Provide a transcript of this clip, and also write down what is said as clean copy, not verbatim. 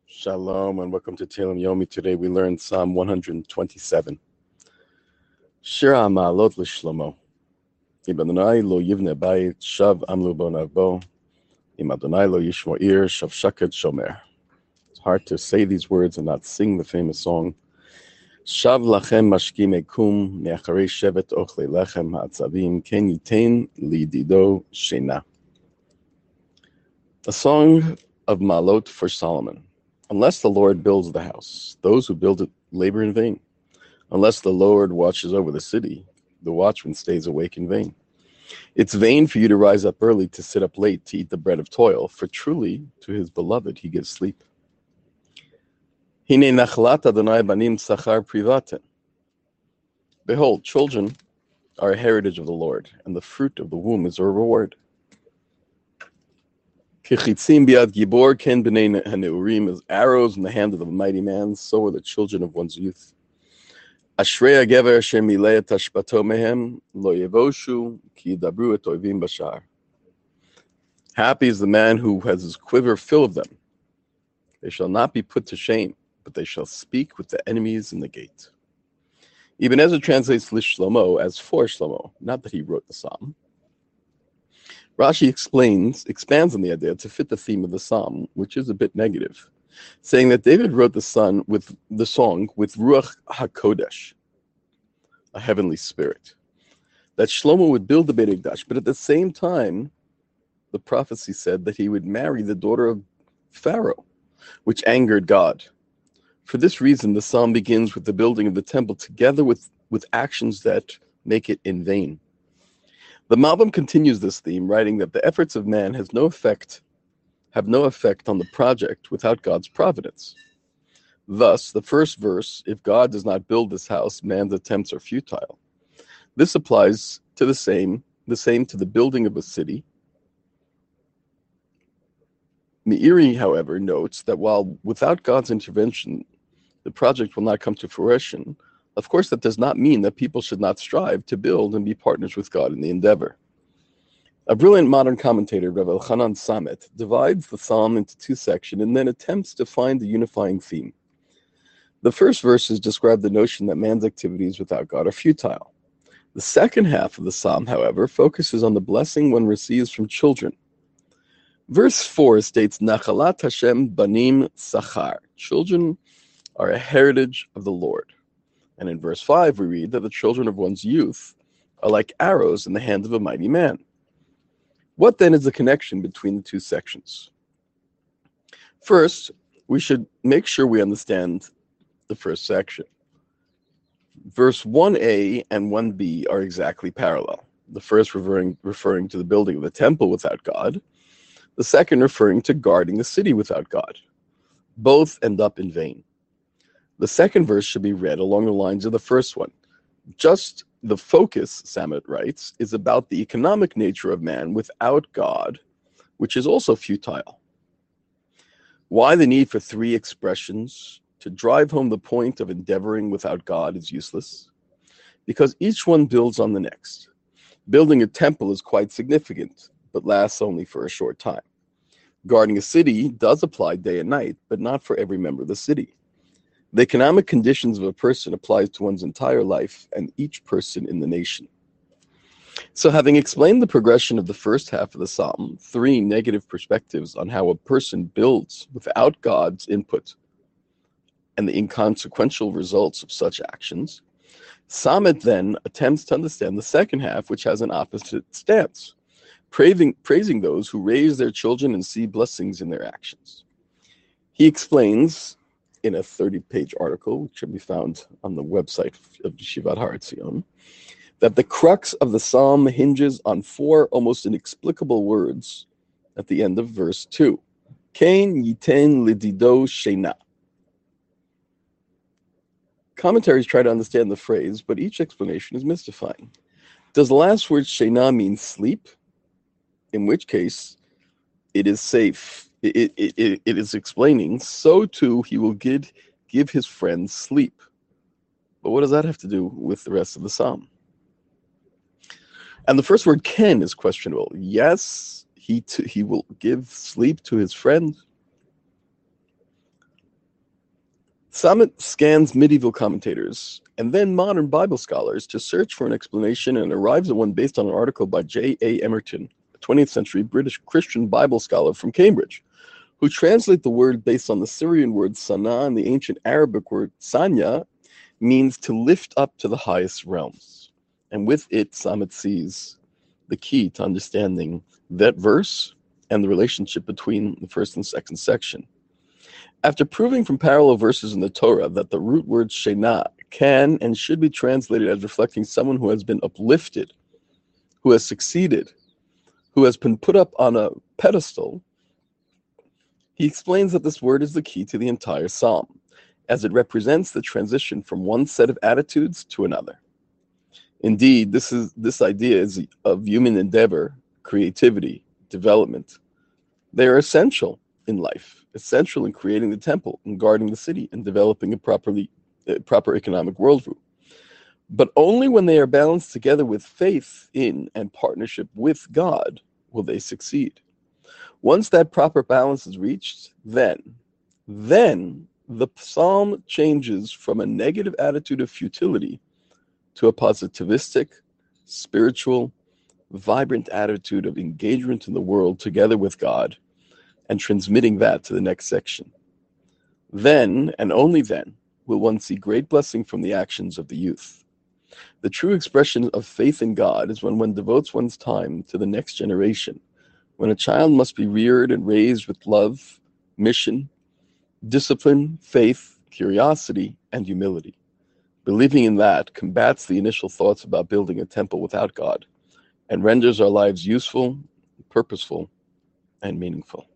Shalom and welcome to Telem Yomi. Today we learned Psalm 127. Shir HaMa'alot L'Shlomo. Im Adonai lo yivne bayit, shav amlu bo navbo. Im Adonai lo yishmo ir, shav shaket shomer. It's hard to say these words and not sing the famous song. Shav lachem mashkim ekum, me'acharei shevet ochle lechem ha'atzavim, ken yitain lidido shena. A song of Ma'alot for Solomon. Unless the Lord builds the house, those who build it labor in vain. Unless the Lord watches over the city, the watchman stays awake in vain. It's vain for you to rise up early, to sit up late, to eat the bread of toil, for truly to his beloved he gives sleep. Hine nachlat Adonai banim sachar privaten. Behold, children are a heritage of the Lord, and the fruit of the womb is a reward. Kichitzim biad gibor ken b'nei haneurim, as arrows in the hand of the mighty man, so are the children of one's youth. Ashrei hagever asher mileh et hashpato mehem, lo yevoshu ki yidabru et oivim bashar. Happy is the man who has his quiver full of them. They shall not be put to shame, but they shall speak with the enemies in the gate. Ibn Ezra translates L'Shlomo as for Shlomo, not that he wrote the psalm. Rashi expands on the idea to fit the theme of the psalm, which is a bit negative, saying that David wrote the song with Ruach HaKodesh, a heavenly spirit, that Shlomo would build the Beit HaMikdash, but at the same time, the prophecy said that he would marry the daughter of Pharaoh, which angered God. For this reason, the psalm begins with the building of the temple together with actions that make it in vain. The Malbim continues this theme, writing that the efforts of man have no effect on the project without God's providence. Thus, the first verse, if God does not build this house, man's attempts are futile. This applies to the same to the building of a city. Meiri, however, notes that while without God's intervention, the project will not come to fruition, of course, that does not mean that people should not strive to build and be partners with God in the endeavor. A brilliant modern commentator, Rav Elchanan Samet, divides the psalm into two sections and then attempts to find the unifying theme. The first verses describe the notion that man's activities without God are futile. The second half of the psalm, however, focuses on the blessing one receives from children. Verse 4 states, Nachalat Hashem banim sachar. Children are a heritage of the Lord. And in verse 5, we read that the children of one's youth are like arrows in the hand of a mighty man. What then is the connection between the two sections? First, we should make sure we understand the first section. Verse 1a and 1b are exactly parallel. The first referring to the building of the temple without God, the second referring to guarding the city without God. Both end up in vain. The second verse should be read along the lines of the first one. Just the focus, Samet writes, is about the economic nature of man without God, which is also futile. Why the need for three expressions to drive home the point of endeavoring without God is useless? Because each one builds on the next. Building a temple is quite significant, but lasts only for a short time. Guarding a city does apply day and night, but not for every member of the city. The economic conditions of a person applies to one's entire life and each person in the nation. So having explained the progression of the first half of the psalm, three negative perspectives on how a person builds without God's input and the inconsequential results of such actions, Samet then attempts to understand the second half, which has an opposite stance, praising those who raise their children and see blessings in their actions. He explains in a 30-page article, which can be found on the website of Yeshivat Har Etzion, that the crux of the psalm hinges on four almost inexplicable words at the end of verse 2. Ken yiten lidido shena. Commentaries try to understand the phrase, but each explanation is mystifying. Does the last word shena mean sleep? In which case, it is safe. It is explaining, so too he will give his friends sleep. But what does that have to do with the rest of the psalm? And the first word ken is questionable. Yes, he will give sleep to his friend. Sammet scans medieval commentators and then modern Bible scholars to search for an explanation and arrives at one based on an article by J.A. Emerton, a 20th century British Christian Bible scholar from Cambridge, who translate the word based on the Syrian word sana and the ancient Arabic word sanya, means to lift up to the highest realms. And with it, Sammet sees the key to understanding that verse and the relationship between the first and second section. After proving from parallel verses in the Torah that the root word shena can and should be translated as reflecting someone who has been uplifted, who has succeeded, who has been put up on a pedestal, he explains that this word is the key to the entire psalm, as it represents the transition from one set of attitudes to another. Indeed, this idea is of human endeavor, creativity, development. They are essential in life, essential in creating the temple and guarding the city and developing a proper economic worldview. But only when they are balanced together with faith in and partnership with God will they succeed. Once that proper balance is reached, then the psalm changes from a negative attitude of futility to a positivistic, spiritual, vibrant attitude of engagement in the world together with God and transmitting that to the next section. Then, and only then, will one see great blessing from the actions of the youth. The true expression of faith in God is when one devotes one's time to the next generation, when a child must be reared and raised with love, mission, discipline, faith, curiosity, and humility. Believing in that combats the initial thoughts about building a temple without God and renders our lives useful, purposeful, and meaningful.